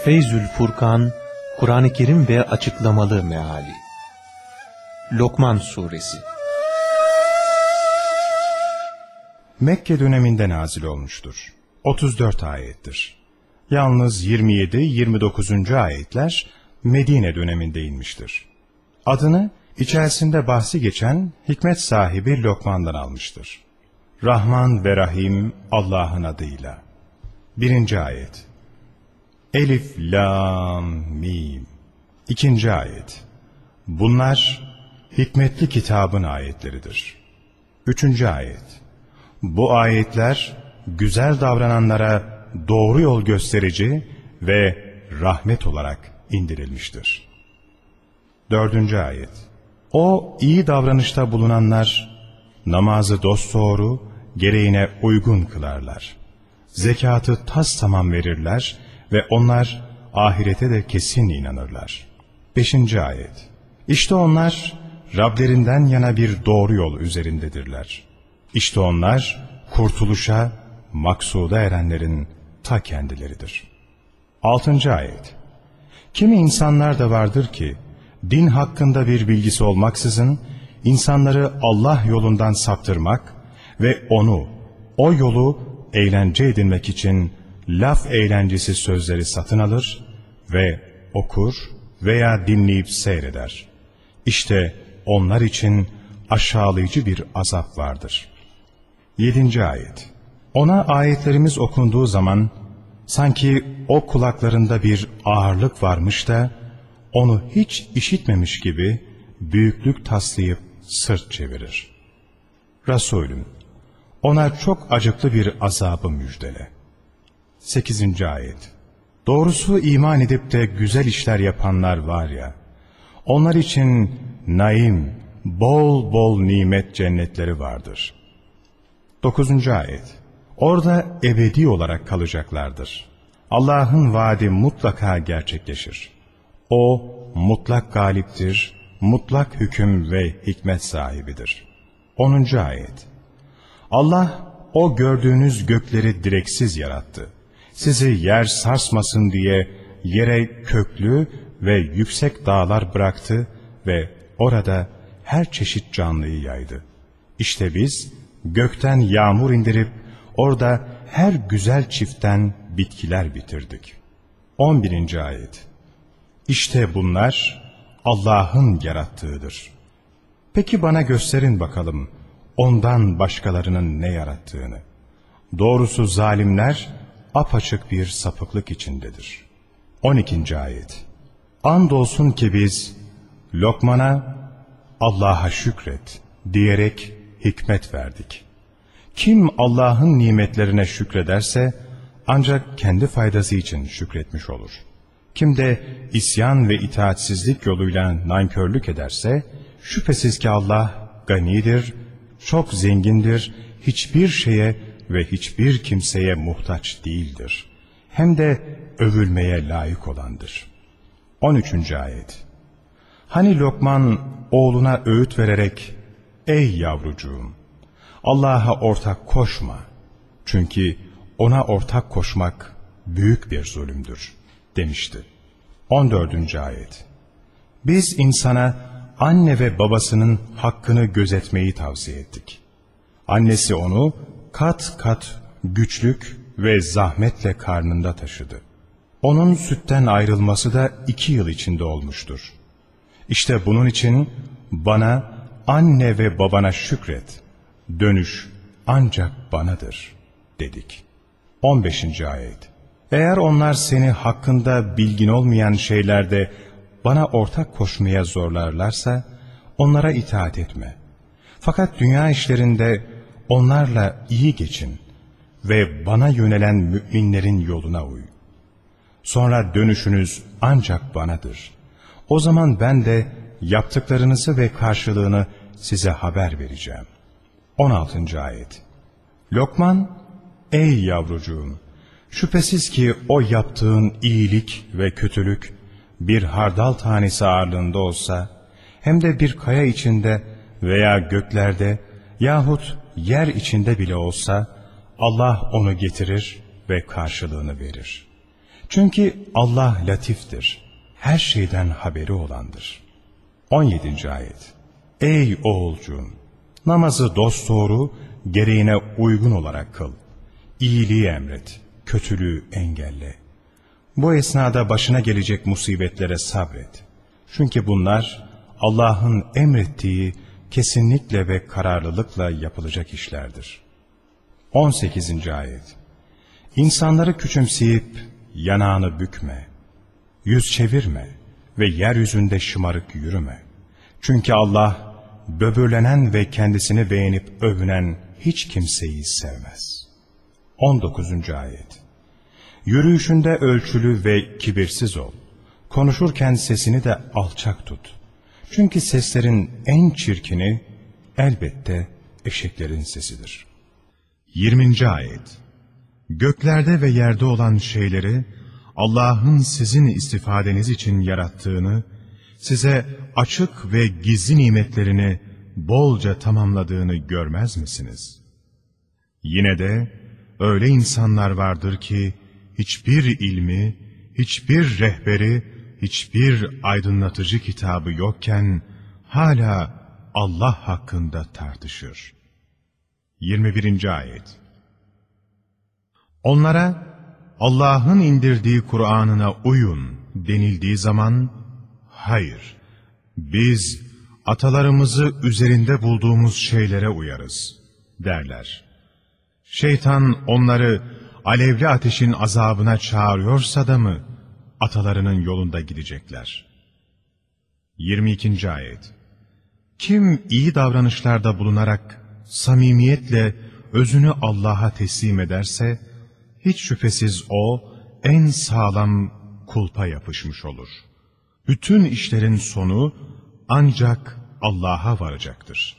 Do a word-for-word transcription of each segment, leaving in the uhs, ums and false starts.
Feyzül Furkan, Kur'an-ı Kerim ve açıklamalı meali. Lokman Suresi. Mekke döneminde nazil olmuştur. otuz dört ayettir. Yalnız yirmi yedi yirmi dokuzuncu ayetler Medine döneminde inmiştir. Adını içerisinde bahsi geçen hikmet sahibi Lokman'dan almıştır. Rahman ve Rahim Allah'ın adıyla. Birinci ayet. Elif, Lam, Mim. İkinci ayet. Bunlar hikmetli kitabın ayetleridir. Üçüncü ayet. Bu ayetler güzel davrananlara doğru yol gösterici ve rahmet olarak indirilmiştir. Dördüncü ayet. O iyi davranışta bulunanlar namazı dosdoğru, gereğine uygun kılarlar. Zekatı tastamam verirler ve onlar ahirete de kesin inanırlar. Beşinci ayet. İşte onlar Rablerinden yana bir doğru yol üzerindedirler. İşte onlar kurtuluşa, maksuda erenlerin ta kendileridir. Altıncı ayet. Kimi insanlar da vardır ki, din hakkında bir bilgisi olmaksızın, insanları Allah yolundan saptırmak ve onu, o yolu eğlence edinmek için laf eğlencesi sözleri satın alır ve okur veya dinleyip seyreder. İşte onlar için aşağılayıcı bir azap vardır. Yedinci ayet. Ona ayetlerimiz okunduğu zaman sanki o kulaklarında bir ağırlık varmış da onu hiç işitmemiş gibi büyüklük taslayıp sırt çevirir. Resulüm, ona çok acıklı bir azabı müjdele. Sekizinci ayet. Doğrusu iman edip de güzel işler yapanlar var ya, onlar için naim, bol bol nimet cennetleri vardır. Dokuzuncu ayet. Orada ebedi olarak kalacaklardır. Allah'ın vaadi mutlaka gerçekleşir. O mutlak galiptir, mutlak hüküm ve hikmet sahibidir. Onuncu ayet. Allah o gördüğünüz gökleri direksiz yarattı. Sizi yer sarsmasın diye yere köklü ve yüksek dağlar bıraktı ve orada her çeşit canlıyı yaydı. İşte biz gökten yağmur indirip orada her güzel çiftten bitkiler bitirdik. On birinci ayet. İşte bunlar Allah'ın yarattığıdır. Peki bana gösterin bakalım ondan başkalarının ne yarattığını. Doğrusu zalimler apaçık bir sapıklık içindedir. On ikinci ayet. Andolsun ki biz Lokman'a Allah'a şükret diyerek hikmet verdik. Kim Allah'ın nimetlerine şükrederse ancak kendi faydası için şükretmiş olur. Kim de isyan ve itaatsizlik yoluyla nankörlük ederse şüphesiz ki Allah ganidir, çok zengindir, hiçbir şeye ve hiçbir kimseye muhtaç değildir. Hem de övülmeye layık olandır. On üçüncü ayet. Hani Lokman oğluna öğüt vererek, ey yavrucuğum, Allah'a ortak koşma. Çünkü ona ortak koşmak büyük bir zulümdür demişti. On dördüncü ayet. Biz insana anne ve babasının hakkını gözetmeyi tavsiye ettik. Annesi onu kat kat güçlük ve zahmetle karnında taşıdı. Onun sütten ayrılması da iki yıl içinde olmuştur. İşte bunun için bana, anne ve babana şükret, dönüş ancak banadır dedik. On beşinci ayet. Eğer onlar seni hakkında bilgin olmayan şeylerde bana ortak koşmaya zorlarlarsa onlara itaat etme. Fakat dünya işlerinde onlarla iyi geçin ve bana yönelen müminlerin yoluna uy. Sonra dönüşünüz ancak banadır. O zaman ben de yaptıklarınızı ve karşılığını size haber vereceğim. On altıncı ayet. Lokman, ey yavrucuğum, şüphesiz ki o yaptığın iyilik ve kötülük bir hardal tanesi ağırlığında olsa, hem de bir kaya içinde veya göklerde yahut yer içinde bile olsa, Allah onu getirir ve karşılığını verir. Çünkü Allah latiftir, her şeyden haberi olandır. on yedinci ayet. Ey oğulcuğum! Namazı dosdoğru, gereğine uygun olarak kıl. İyiliği emret, kötülüğü engelle. Bu esnada başına gelecek musibetlere sabret. Çünkü bunlar Allah'ın emrettiği kesinlikle ve kararlılıkla yapılacak işlerdir. on sekizinci ayet. İnsanları küçümseyip yanağını bükme, yüz çevirme ve yeryüzünde şımarık yürüme. Çünkü Allah böbürlenen ve kendisini beğenip övünen hiç kimseyi sevmez. on dokuzuncu ayet. Yürüyüşünde ölçülü ve kibirsiz ol. Konuşurken sesini de alçak tut. Çünkü seslerin en çirkini elbette eşeklerin sesidir. yirminci ayet. Göklerde ve yerde olan şeyleri Allah'ın sizin istifadeniz için yarattığını, size açık ve gizli nimetlerini bolca tamamladığını görmez misiniz? Yine de öyle insanlar vardır ki hiçbir ilmi, hiçbir rehberi, hiçbir aydınlatıcı kitabı yokken hala Allah hakkında tartışır. yirmi birinci ayet. Onlara Allah'ın indirdiği Kur'an'ına uyun denildiği zaman, hayır, biz atalarımızı üzerinde bulduğumuz şeylere uyarız derler. Şeytan onları alevli ateşin azabına çağırıyorsa da mı atalarının yolunda gidecekler? yirmi ikinci ayet. Kim iyi davranışlarda bulunarak samimiyetle özünü Allah'a teslim ederse, hiç şüphesiz o en sağlam kulpa yapışmış olur. Bütün işlerin sonu ancak Allah'a varacaktır.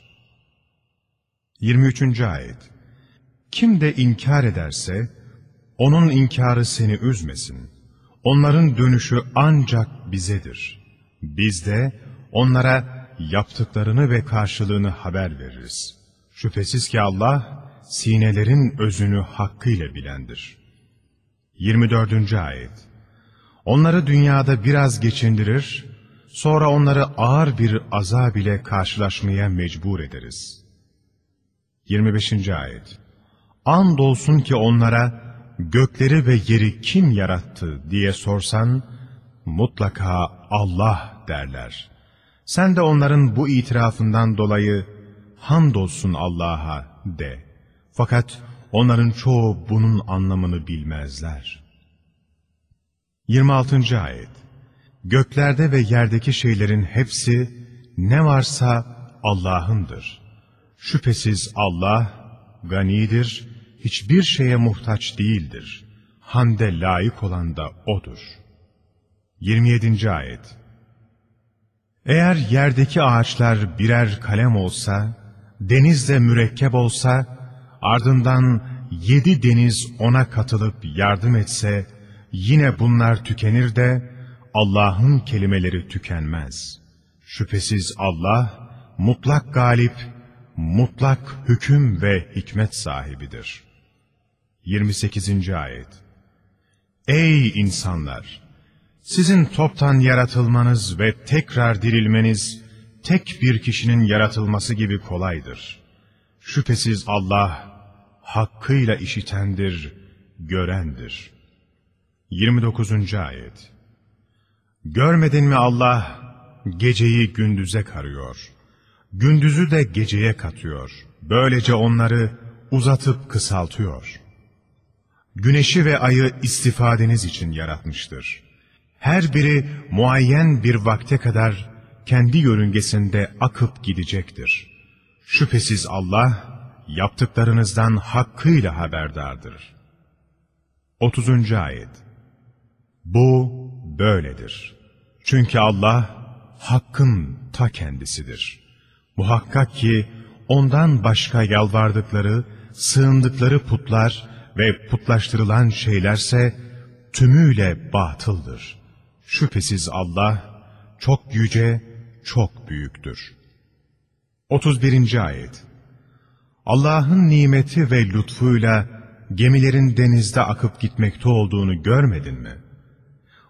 yirmi üçüncü ayet. Kim de inkar ederse, onun inkarı seni üzmesin. Onların dönüşü ancak bizedir. Biz de onlara yaptıklarını ve karşılığını haber veririz. Şüphesiz ki Allah, sinelerin özünü hakkıyla bilendir. yirmi dördüncü ayet. Onları dünyada biraz geçindirir, sonra onları ağır bir azab ile karşılaşmaya mecbur ederiz. yirmi beşinci ayet. Andolsun ki onlara gökleri ve yeri kim yarattı diye sorsan, mutlaka Allah derler. Sen de onların bu itirafından dolayı hamdolsun Allah'a de. Fakat onların çoğu bunun anlamını bilmezler. yirmi altıncı ayet. Göklerde ve yerdeki şeylerin hepsi ne varsa Allah'ındır. Şüphesiz Allah ganidir, hiçbir şeye muhtaç değildir. Hamde layık olan da O'dur. yirmi yedinci ayet. Eğer yerdeki ağaçlar birer kalem olsa, denizde mürekkep olsa, ardından yedi deniz ona katılıp yardım etse, yine bunlar tükenir de Allah'ın kelimeleri tükenmez. Şüphesiz Allah mutlak galip, mutlak hüküm ve hikmet sahibidir. yirmi sekizinci ayet. Ey insanlar! Sizin toptan yaratılmanız ve tekrar dirilmeniz, tek bir kişinin yaratılması gibi kolaydır. Şüphesiz Allah, hakkıyla işitendir, görendir. yirmi dokuzuncu ayet. Görmedin mi Allah, geceyi gündüze karıyor, gündüzü de geceye katıyor, böylece onları uzatıp kısaltıyor. Güneşi ve ayı istifadeniz için yaratmıştır. Her biri muayyen bir vakte kadar kendi yörüngesinde akıp gidecektir. Şüphesiz Allah, yaptıklarınızdan hakkıyla haberdardır. otuzuncu ayet. Bu böyledir. Çünkü Allah, hakkın ta kendisidir. Muhakkak ki, ondan başka yalvardıkları, sığındıkları putlar ve putlaştırılan şeylerse, tümüyle batıldır. Şüphesiz Allah, çok yüce, çok büyüktür. otuz birinci ayet. Allah'ın nimeti ve lütfuyla gemilerin denizde akıp gitmekte olduğunu görmedin mi?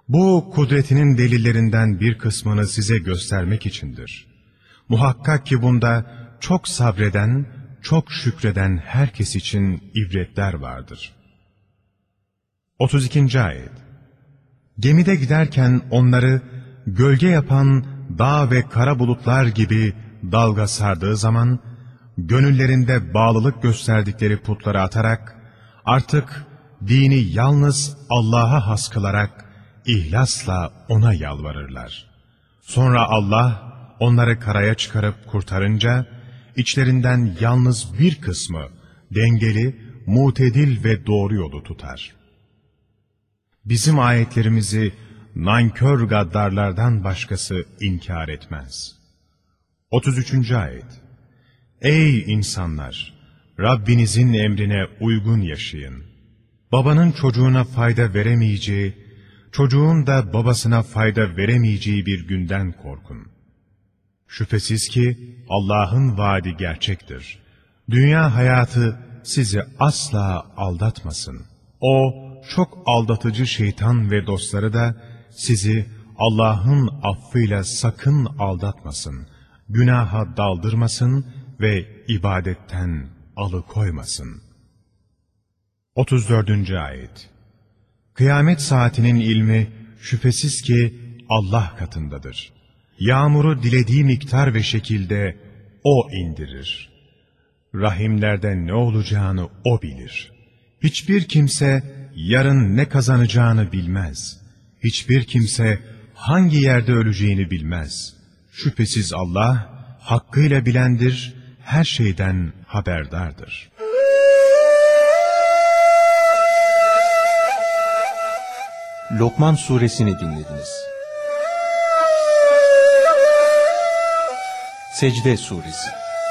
Bu kudretinin delillerinden bir kısmını size göstermek içindir. Muhakkak ki bunda çok sabreden, çok şükreden herkes için ibretler vardır. otuz ikinci ayet. Gemide giderken onları gölge yapan dağ ve kara bulutlar gibi dalga sardığı zaman, gönüllerinde bağlılık gösterdikleri putları atarak, artık dini yalnız Allah'a has kılarak, ihlasla O'na yalvarırlar. Sonra Allah, onları karaya çıkarıp kurtarınca, içlerinden yalnız bir kısmı, dengeli, mutedil ve doğru yolu tutar. Bizim ayetlerimizi, nankör gaddarlardan başkası inkar etmez. otuz üçüncü ayet. Ey insanlar! Rabbinizin emrine uygun yaşayın. Babanın çocuğuna fayda veremeyeceği, çocuğun da babasına fayda veremeyeceği bir günden korkun. Şüphesiz ki Allah'ın vaadi gerçektir. Dünya hayatı sizi asla aldatmasın. O, çok aldatıcı şeytan ve dostları da sizi Allah'ın affıyla sakın aldatmasın, günaha daldırmasın ve ibadetten alıkoymasın. otuz dördüncü ayet. Kıyamet saatinin ilmi şüphesiz ki Allah katındadır. Yağmuru dilediği miktar ve şekilde O indirir. Rahimlerde ne olacağını O bilir. Hiçbir kimse yarın ne kazanacağını bilmez. Hiçbir kimse hangi yerde öleceğini bilmez. Şüphesiz Allah hakkıyla bilendir, her şeyden haberdardır. Lokman suresini dinlediniz. Secde suresi.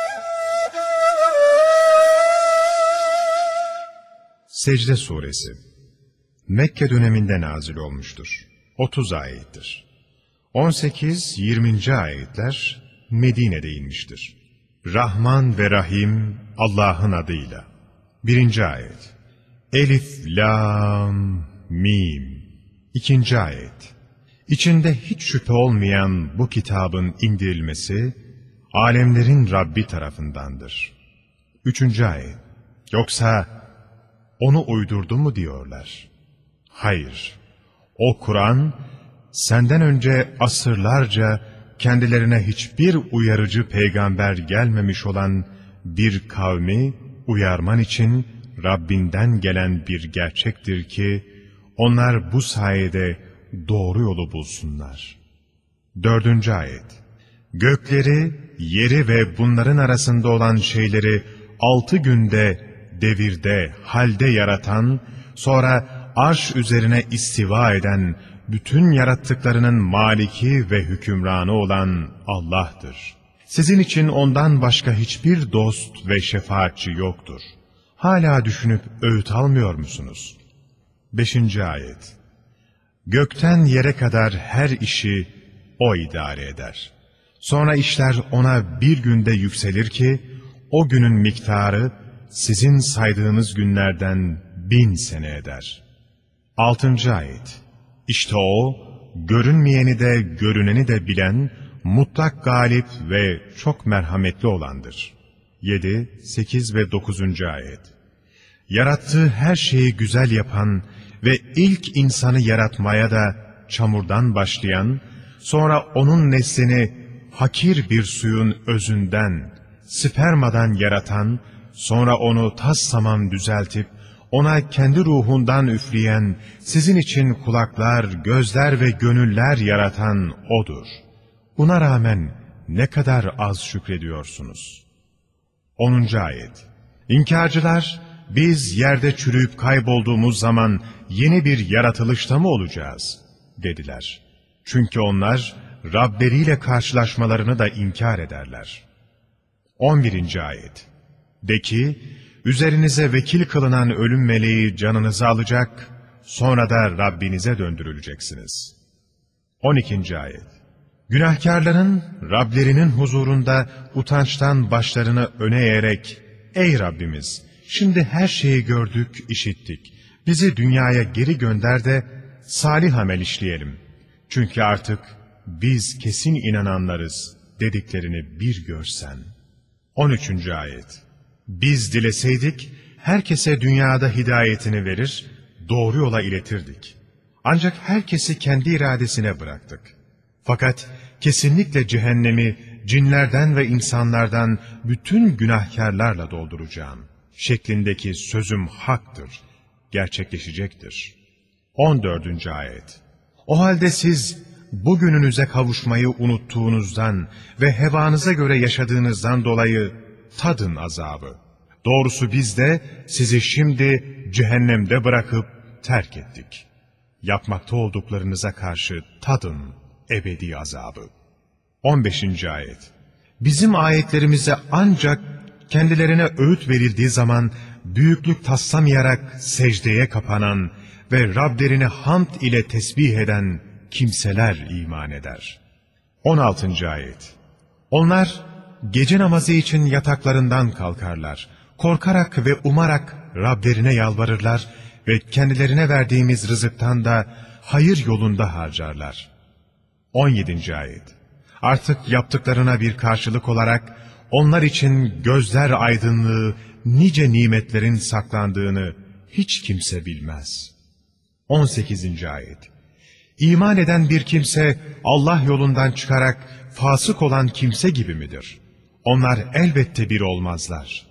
Secde suresi Mekke döneminde nazil olmuştur. otuz ayettir. on sekiz yirminci ayetler Medine'de inmiştir. Rahman ve Rahim Allah'ın adıyla. birinci ayet. Elif, Lam, Mim. İkinci ayet. İçinde hiç şüphe olmayan bu kitabın indirilmesi, alemlerin Rabbi tarafındandır. Üçüncü ayet. Yoksa onu uydurdu mu diyorlar? Hayır. O Kur'an, senden önce asırlarca kendilerine hiçbir uyarıcı peygamber gelmemiş olan bir kavmi uyarman için Rabbinden gelen bir gerçektir ki, onlar bu sayede doğru yolu bulsunlar. Dördüncü ayet. Gökleri, yeri ve bunların arasında olan şeyleri altı günde, devirde, halde yaratan, sonra arş üzerine istiva eden, bütün yarattıklarının maliki ve hükümranı olan Allah'tır. Sizin için ondan başka hiçbir dost ve şefaatçi yoktur. Hala düşünüp öğüt almıyor musunuz? Beşinci ayet. Gökten yere kadar her işi O idare eder. Sonra işler O'na bir günde yükselir ki, o günün miktarı sizin saydığınız günlerden bin sene eder. Altıncı ayet. İşte O, görünmeyeni de görüneni de bilen, mutlak galip ve çok merhametli olandır. Yedi, sekiz ve dokuzuncu ayet. Yarattığı her şeyi güzel yapan ve ilk insanı yaratmaya da çamurdan başlayan, sonra onun neslini hakir bir suyun özünden, spermadan yaratan, sonra onu tassamam düzeltip, ona kendi ruhundan üfleyen, sizin için kulaklar, gözler ve gönüller yaratan O'dur. Buna rağmen ne kadar az şükrediyorsunuz. onuncu ayet. İnkarcılar, biz yerde çürüyüp kaybolduğumuz zaman yeni bir yaratılışta mı olacağız? Dediler. Çünkü onlar Rableriyle karşılaşmalarını da inkar ederler. on birinci ayet. De ki, üzerinize vekil kılınan ölüm meleği canınızı alacak, sonra da Rabbinize döndürüleceksiniz. on ikinci ayet. Günahkarların Rablerinin huzurunda utançtan başlarını öne eğerek, ey Rabbimiz, şimdi her şeyi gördük, işittik. Bizi dünyaya geri gönder de salih amel işleyelim. Çünkü artık biz kesin inananlarız dediklerini bir görsen. on üçüncü ayet. Biz dileseydik herkese dünyada hidayetini verir, doğru yola iletirdik. Ancak herkesi kendi iradesine bıraktık. Fakat kesinlikle cehennemi cinlerden ve insanlardan bütün günahkarlarla dolduracağım şeklindeki sözüm haktır, gerçekleşecektir. on dördüncü ayet. O halde siz bugününüze kavuşmayı unuttuğunuzdan ve hevanıza göre yaşadığınızdan dolayı tadın azabı. Doğrusu biz de sizi şimdi cehennemde bırakıp terk ettik. Yapmakta olduklarınıza karşı tadın ebedi azabı. on beşinci ayet. Bizim ayetlerimize ancak kendilerine öğüt verildiği zaman büyüklük taslamayarak secdeye kapanan ve Rablerini hamd ile tesbih eden kimseler iman eder. on altıncı ayet. Onlar gece namazı için yataklarından kalkarlar. Korkarak ve umarak Rablerine yalvarırlar ve kendilerine verdiğimiz rızıktan da hayır yolunda harcarlar. on yedinci ayet. Artık yaptıklarına bir karşılık olarak onlar için gözler aydınlığı, nice nimetlerin saklandığını hiç kimse bilmez. on sekizinci ayet. İman eden bir kimse Allah yolundan çıkarak fasık olan kimse gibi midir? Onlar elbette bir olmazlar.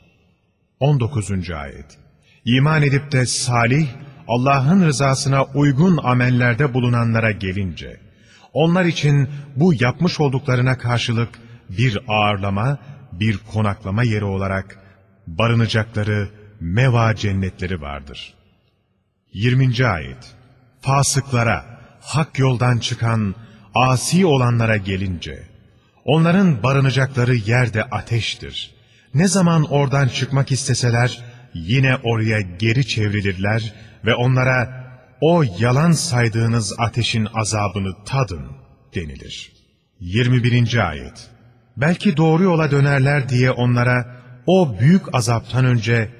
on dokuzuncu ayet. İman edip de salih, Allah'ın rızasına uygun amellerde bulunanlara gelince, onlar için bu yapmış olduklarına karşılık bir ağırlama, bir konaklama yeri olarak barınacakları meva cennetleri vardır. yirminci ayet. Fasıklara, hak yoldan çıkan, asi olanlara gelince, onların barınacakları yerde ateştir. Ne zaman oradan çıkmak isteseler, yine oraya geri çevrilirler ve onlara, o yalan saydığınız ateşin azabını tadın denilir. yirmi birinci ayet. Belki doğru yola dönerler diye onlara, o büyük azaptan önce,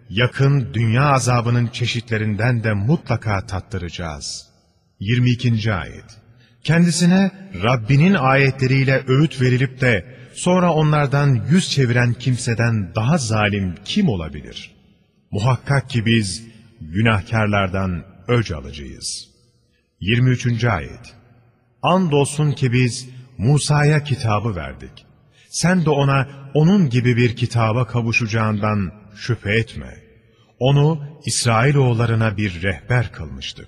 yakın dünya azabının çeşitlerinden de mutlaka tattıracağız. yirmi ikinci ayet. Kendisine Rabbinin ayetleriyle öğüt verilip de sonra onlardan yüz çeviren kimseden daha zalim kim olabilir? Muhakkak ki biz günahkarlardan öc alıcıyız. yirmi üçüncü ayet. Andolsun ki biz Musa'ya kitabı verdik. Sen de ona onun gibi bir kitaba kavuşacağından şüphe etme. Onu İsrailoğullarına bir rehber kılmıştık.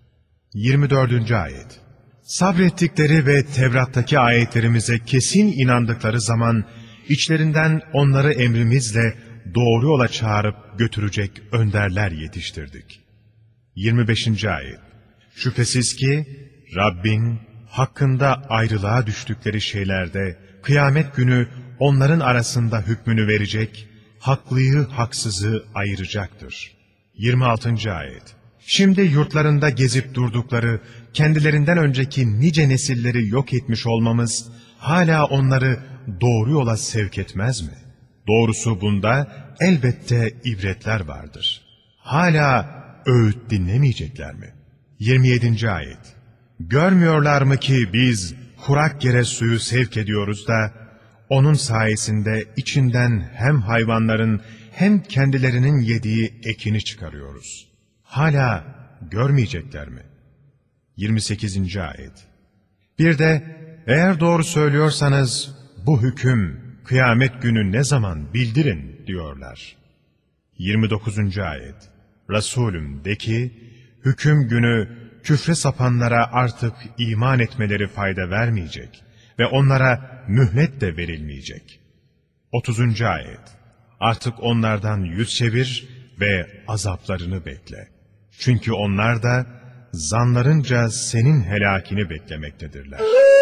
yirmi dördüncü ayet. Sabrettikleri ve Tevrat'taki ayetlerimize kesin inandıkları zaman içlerinden onları emrimizle doğru yola çağırıp götürecek önderler yetiştirdik. yirmi beşinci ayet. Şüphesiz ki Rabbin hakkında ayrılığa düştükleri şeylerde kıyamet günü onların arasında hükmünü verecek, haklıyı haksızı ayıracaktır. yirmi altıncı ayet. Şimdi yurtlarında gezip durdukları, kendilerinden önceki nice nesilleri yok etmiş olmamız, hala onları doğru yola sevk etmez mi? Doğrusu bunda elbette ibretler vardır. Hala öğüt dinlemeyecekler mi? yirmi yedinci ayet. Görmüyorlar mı ki biz kurak yere suyu sevk ediyoruz da, onun sayesinde içinden hem hayvanların hem kendilerinin yediği ekini çıkarıyoruz. Hala görmeyecekler mi? yirmi sekizinci ayet. Bir de eğer doğru söylüyorsanız bu hüküm kıyamet günü ne zaman bildirin diyorlar. yirmi dokuzuncu ayet. Resulüm de ki, hüküm günü küfre sapanlara artık iman etmeleri fayda vermeyecek ve onlara mühlet de verilmeyecek. otuzuncu ayet. Artık onlardan yüz çevir ve azaplarını bekle. Çünkü onlar da zanlarınca senin helakini beklemektedirler.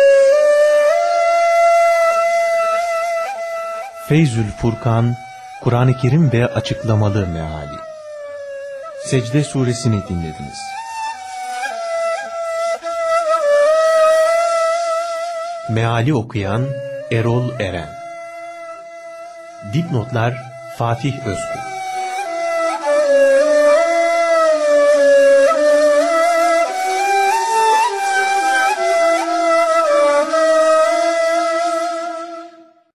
Feyzül Furkan, Kur'an-ı Kerim ve açıklamalı meali. Secde suresini dinlediniz. Meali okuyan Erol Eren. Dipnotlar Fatih Özkul.